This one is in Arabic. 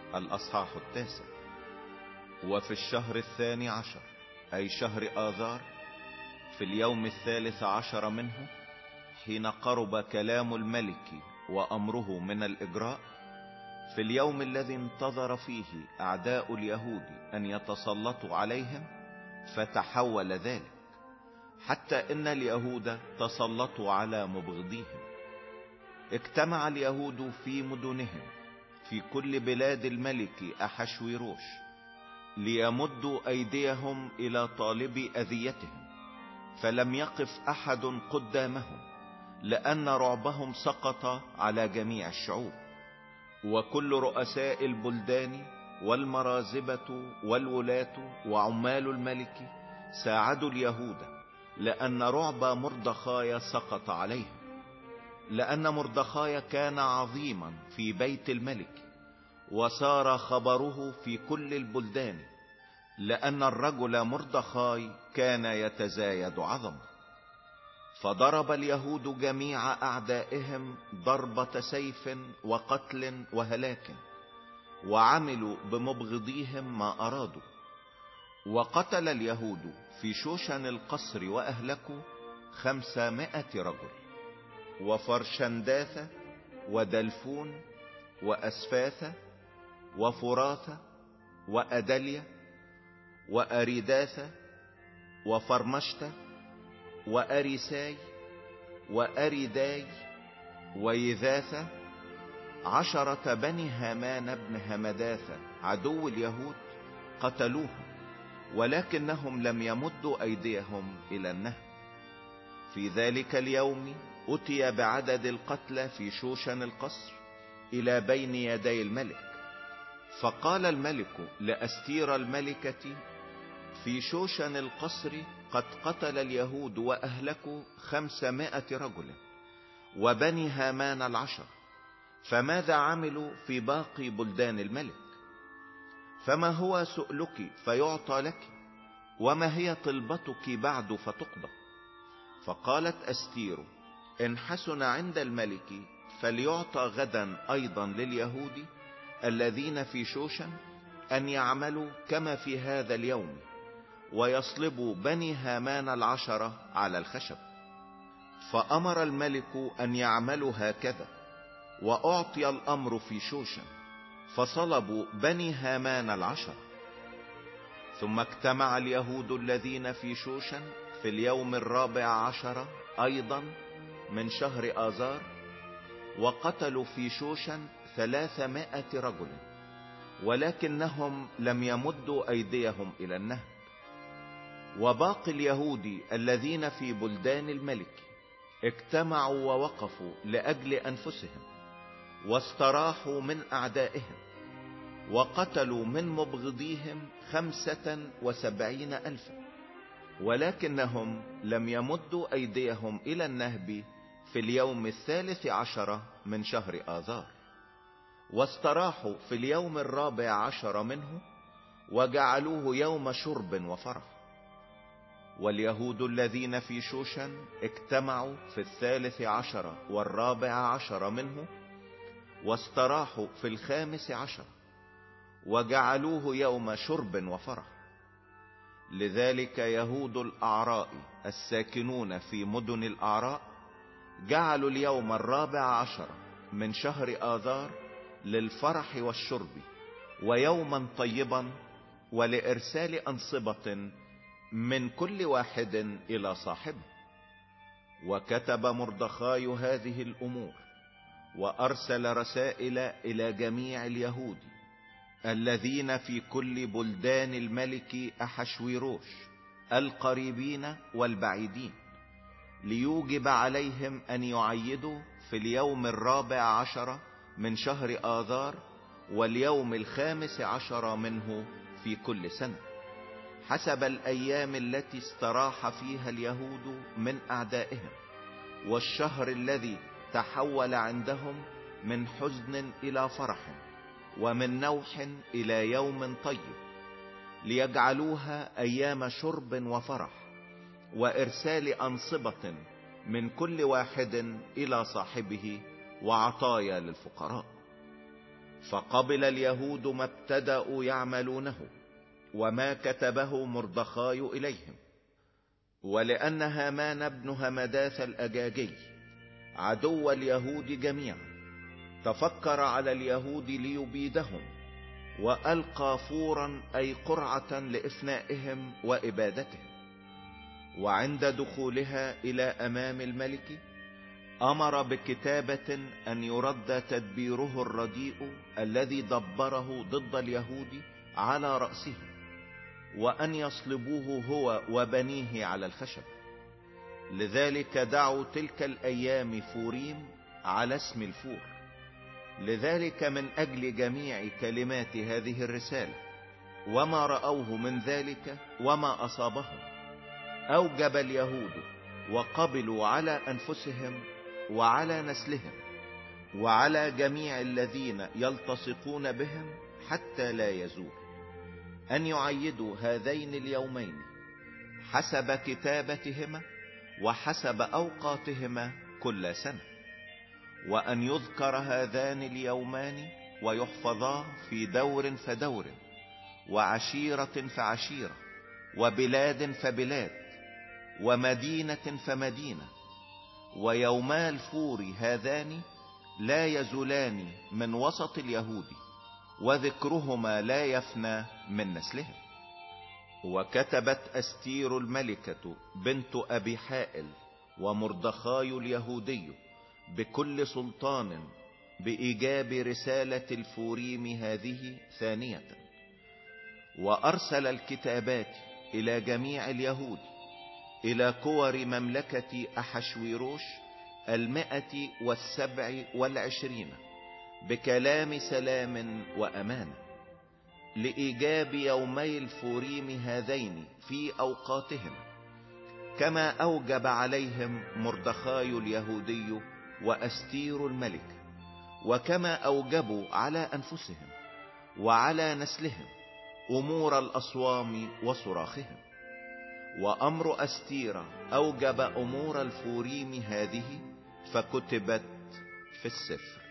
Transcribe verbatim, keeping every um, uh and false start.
الأصحاح التاسع. وفي الشهر الثاني عشر، أي شهر آذار، في اليوم الثالث عشر منه، حين قرب كلام الملك وأمره من الإجراء، في اليوم الذي انتظر فيه أعداء اليهود أن يتسلطوا عليهم، فتحول ذلك حتى إن اليهود تسلطوا على مبغضيهم. اجتمع اليهود في مدنهم في كل بلاد الملك أحشويروش ليمدوا أيديهم إلى طالب أذيتهم، فلم يقف أحد قدامهم، لأن رعبهم سقط على جميع الشعوب. وكل رؤساء البلدان والمرازبة والولاة وعمال الملك ساعدوا اليهود، لأن رعب مردخاي سقط عليهم، لأن مردخاي كان عظيما في بيت الملك، وسار خبره في كل البلدان، لأن الرجل مردخاي كان يتزايد عظمه. فضرب اليهود جميع أعدائهم ضربة سيف وقتل وهلاك، وعملوا بمبغضيهم ما أرادوا. وقتل اليهود في شوشن القصر وأهلكوا خمسمائة رجل، وفرشنداث ودلفون وأسفاث وفراث وأدليا وأريداث وفرمشت وأريساي وأريداي ويذاث، عشرة بني هامان بن همداث عدو اليهود قتلوهم، ولكنهم لم يمدوا أيديهم إلى النهب. في ذلك اليوم أتي بعدد القتلى في شوشن القصر إلى بين يدي الملك، فقال الملك لأستير الملكة: في شوشن القصر قد قتل اليهود وأهلكوا خمسمائة رجل وبني هامان العشر، فماذا عملوا في باقي بلدان الملك؟ فما هو سؤلك فيعطى لك؟ وما هي طلبتك بعد فتقضى؟ فقالت أستير: إن حسن عند الملك فليعطى غدا أيضا لليهود الذين في شوشن أن يعملوا كما في هذا اليوم، ويصلبوا بني هامان العشرة على الخشب. فأمر الملك أن يعملوا هكذا، وأعطي الأمر في شوشن، فصلبوا بني هامان العشرة. ثم اجتمع اليهود الذين في شوشن في اليوم الرابع عشر أيضا من شهر آذار، وقتلوا في شوشن ثلاثمائة رجل، ولكنهم لم يمدوا أيديهم إلى النهب. وباقي اليهود الذين في بلدان الملك اجتمعوا ووقفوا لأجل أنفسهم، واستراحوا من أعدائهم، وقتلوا من مبغضيهم خمسة وسبعين ألفا، ولكنهم لم يمدوا أيديهم إلى النهب في اليوم الثالث عشر من شهر آذار. واستراحوا في اليوم الرابع عشر منه، وجعلوه يوم شرب وفرح. واليهود الذين في شوشن اجتمعوا في الثالث عشر والرابع عشر منه، واستراحوا في الخامس عشر، وجعلوه يوم شرب وفرح. لذلك يهود الأعراء الساكنون في مدن الأعراء جعلوا اليوم الرابع عشر من شهر آذار للفرح والشرب، ويوما طيبا، ولإرسال أنصبة من كل واحد إلى صاحبه. وكتب مردخاي هذه الأمور، وأرسل رسائل إلى جميع اليهود الذين في كل بلدان الملك أحشويروش القريبين والبعيدين، ليوجب عليهم أن يعيدوا في اليوم الرابع عشر من شهر آذار واليوم الخامس عشر منه في كل سنة، حسب الأيام التي استراح فيها اليهود من أعدائهم، والشهر الذي تحول عندهم من حزن إلى فرح، ومن نوح إلى يوم طيب، ليجعلوها أيام شرب وفرح، وإرسال أنصبة من كل واحد إلى صاحبه، وعطايا للفقراء. فقبل اليهود ما ابتدأوا يعملونه وما كتبه مردخاي إليهم. ولأن هامان ابن همداث الأجاجي عدو اليهود جميعا تفكر على اليهود ليبيدهم، وألقى فورا أي قرعة لإفنائهم وإبادتهم. وعند دخولها إلى أمام الملك أمر بكتابة أن يرد تدبيره الرديء الذي دبره ضد اليهود على رأسه، وأن يصلبوه هو وبنيه على الخشب. لذلك دعوا تلك الأيام فوريم على اسم الفور. لذلك من أجل جميع كلمات هذه الرسالة وما رأوه من ذلك وما أصابهم، أوجب اليهود وقبلوا على أنفسهم وعلى نسلهم وعلى جميع الذين يلتصقون بهم حتى لا يزول أن يعيدوا هذين اليومين حسب كتابتهما وحسب أوقاتهما كل سنة، وأن يذكر هذان اليومان ويحفظا في دور فدور وعشيرة فعشيرة وبلاد فبلاد ومدينة فمدينة. ويوما الفور هذان لا يزولان من وسط اليهود، وذكرهما لا يفنى من نسلهم. وكتبت أستير الملكة بنت أبي حائل ومردخاي اليهودي بكل سلطان بإيجاب رسالة الفوريم هذه ثانية. وأرسل الكتابات إلى جميع اليهود إلى كور مملكة أحشويروش المائة والسبع والعشرين بكلام سلام وأمان، لإيجاب يومي الفوريم هذين في أوقاتهم، كما أوجب عليهم مردخاي اليهودي وأستير الملك، وكما أوجبوا على أنفسهم وعلى نسلهم أمور الأصوام وصراخهم. وأمر أستير أوجب أمور الفوريم هذه فكتبت في السفر.